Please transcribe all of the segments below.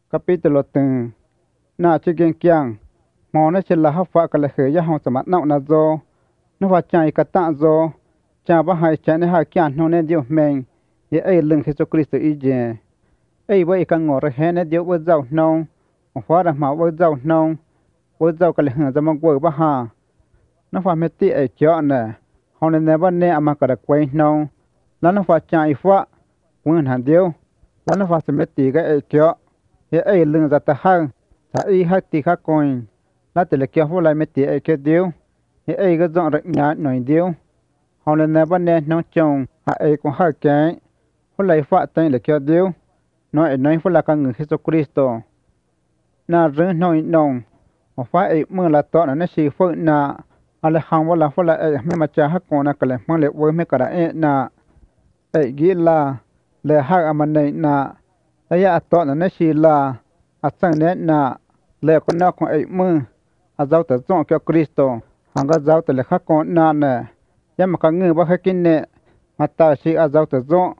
capítulo từng na chỉ kiêng kiang mò nó chỉ là hấp phá cái lệ khởi giá hồng sắm nậu na zo nó vào chạy cái tạ zo cha bắt hai chạy này hai kiang nó nên điều mình ye ai lưng khi cho Christ ý je ai vậy cái ngõ ra hè nên điều với giàu nông phá ra máu với giàu nông với giàu cái lệ hưởng ra mong quơ bắt hà nó phải mấy tí ấy chọn nè họ nên nè bên nè mà cái đặc quay nông là nó phải chạy phá quân hàn điều là nó phải mấy tí cái ấy chọn ye ai lưng ra ta hang ta y hát tí khác coi là từ lịch kéo lại mấy tí ấy cái điếu ye ai cái dọn rạch nhá nổi điếu họ lên nè bên nè nông trồng hạ ấy cũng hai cái hôm nay phát tay lịch kéo điếu nói phải là con người Jesus Christo na rừng nói nông mà phải ấy mưa là tọt nó chỉ phơi na ale hàng là phải là ấy mấy mà cha hát còn là cái này mang lệ với mấy cái đấy na ấy ghi là lệ hát ở bên này na ấy à tọt nó chỉ là à sang nè na lệ con nó còn ấy mưa à giáo tử dọn kéo Christo hàng cái giáo tử là khác còn na nè nhưng mà cái người bao cái kinh nè mà ta chỉ à giáo tử dọn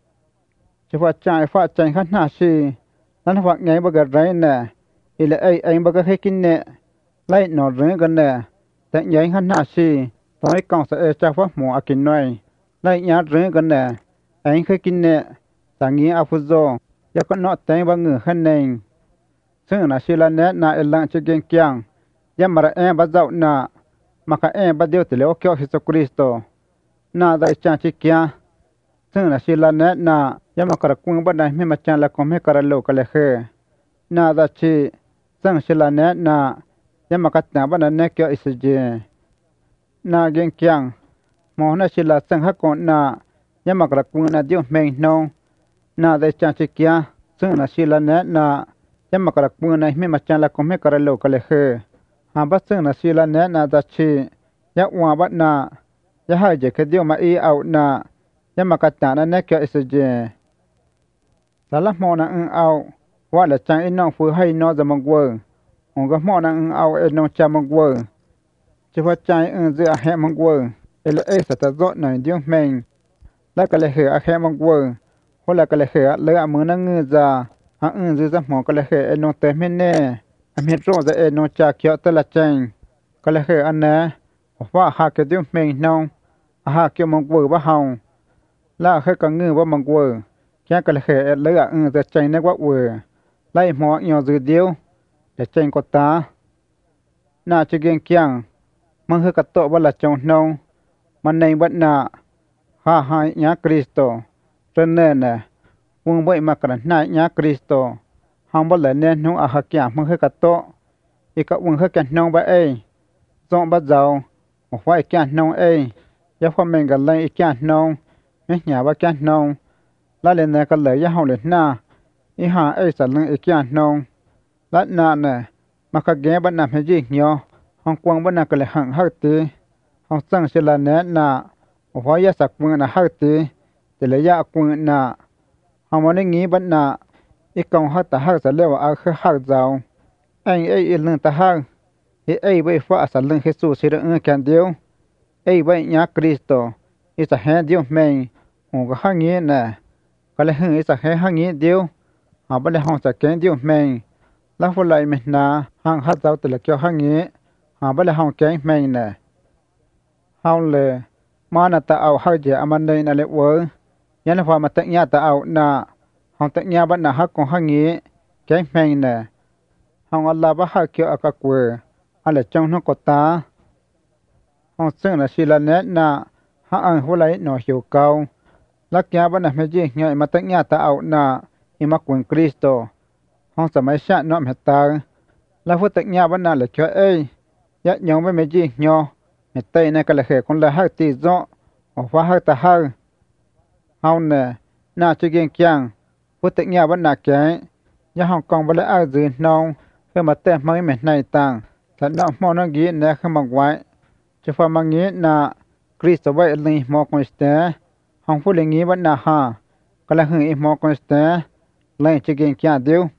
chỉ phải chạy khác na chỉ nó phải ngay bao cái đấy nè ý là ấy bao cái kinh nè lấy nó rửa cái nè tại nhảy khác na chỉ nói con sẽ cho pháp mùa kinh nói lấy nhá rửa cái nè anh cái kinh nè ta nghĩ à phụ do ya con nọ tay bao người khác nàyซึ่งน่ะสิละแนะน่ะเอลังจะเก่งเกียงยามมาเอบ่เจ้าน่ะมาคะเอบ่เดียวติเลโอเกียวเยซูคริสโตน่ะได้จังสิเกียซึ่งน่ะสิละแนะน่ะยามมากระกุงบ่ได้ไม่มาจังละคมให้กระโลกะเลเฮน่ะได้สิซึ่งสิละแนะน่ะยามมากะตาบ่ได้แนเกียวอิสเจน่ะเก่งเกียงหมอน่ะสิละซึ่งฮักก่อนน่ะยามมากระกุงน่ะเดียวแม่งนองน่ะได้จังสิเกียซึ่งน่ะสิละแนะน่ะยังมากระปุกในไม่มาจังละก็ไม่กระโลกเลยเฮหาบัดซึ่งนาซีละเนนาดัชียักว่าบัดนายักให้เจคเดียวมาอีเอานายังมากระจานันเนกอิสเจแล้วละมอนังเอาว่าละจังอินองฟูให้นอจะมังเวอองก็มอนังเอาเอ็นองจามังเวอจะว่าใจเจอแหมังเวอเอลเอสตะโจหน่อยเดียวแมงแล้วก็เลยเฮอแหมังเวอคนละก็เลยเฮเลยมือนังเงือจาจะจะหมอก็เลยเฮเอนเตไม่แน่อเมริกาจะเอนจากเขียวตละจังก็เลยเฮอันนะว่าหากเดียวเมงน้องหากเกี่ยวมังเวอร์ว่าเฮาล่าเฮกังเงือว่ามังเวอร์แค่ก็เลยเฮเลยจะจังนึกว่าเวอร์ไล่หมอเหี่ยวจืดเดียวแต่จังก็ตาน่าจะเก่งเกียงมันเฮกระโตว่าละจงน้องมันในวัดนาหาหายยาคริสโตเรนเน่น่ะวงบ่มากระนาญาคริสโตหังบ่ละแน่นงอาหากยามึงเฮกะโตอีกะวงเฮกะนองบ่เอซองบ่เจ้าบ่ว่าอีกะนองเอยะพอแม่งกันเลยอีกะนองแม่หยาบ่กะนองละเลนก็เลยยะเฮาเลยนาอีหาสันลึงอีกะนองละนาน่ะมากะแกบ่นำให้จิหยอหังกวงบ่นำก็เลยหังฮักติหังซังสิละแน่น่ะบ่ว่ายะสักวงน่ะฮักติแต่เลยยะกวงน่ะหามันงี้บัดน่ะอีกองฮักตะฮักจะเรียกว่าคือฮักเจ้าไอ้เรื่องตะฮักไอ้ไว้ฟ้าสันเรื่องเยซูสิเรื่องกันเดียวไอ้ไว้ญาคริสโตอีสะแห่เดียวแม่งหูก็ฮักงี้น่ะก็เลยหึงอีสะแห่ฮักงี้เดียวหาบ่ได้ห้องจะแกงเดียวแม่งแล้วฝนไหลแม่นาห้างฮักเจ้าแต่ละเกี่ยวฮักงี้หาบ่ได้ห้องแกงแม่งน่ะเฮาเลยมาน่ะตะเอาฮักเจอมันได้นั่นแหละเว้ยันพอมาตะญาตะเอาน่ะห้องตะญาบัดน่ะฮักของฮักงี้แกงแม่งน่ะห้องอัลลาบ่ฮักเกี่ยวอะกะกวยอะละจังนกตาห้องซึ่งน่ะสิละแนะน่ะหาอังหัวไหลหนอหิวเกาลักยาบัดน่ะแม่จิใหญ่มาตะญาตะเอาน่ะอิมักวนคริสโตห้องสมัยชะเนาะแม่ตาแล้วพุตะญาบัดน่ะละเกี่ยวเอ้ยยะยองไม่แม่จิญอแม่เตยน่ะก็ละเฮคนละฮักติจ้อออกว่าฮักตะฮักเฮาเนี่ยน่าจะเก่งจังพุทธเงียวันหนักแก่ยาห้องกองบละอาจืนน้องเพื่อมาแต้มไม่แม่ในต่างแต่น้องมอนังกี้เนี่ยขมักไว้จะฟังมังงี้น่ะคริสต์ไว้ลีมอคอนสเตห้องผู้เลี้ยงงี้วันน่ะฮะก็ละหึงอีมอคอนสเตเลยจะเก่งจังเดียว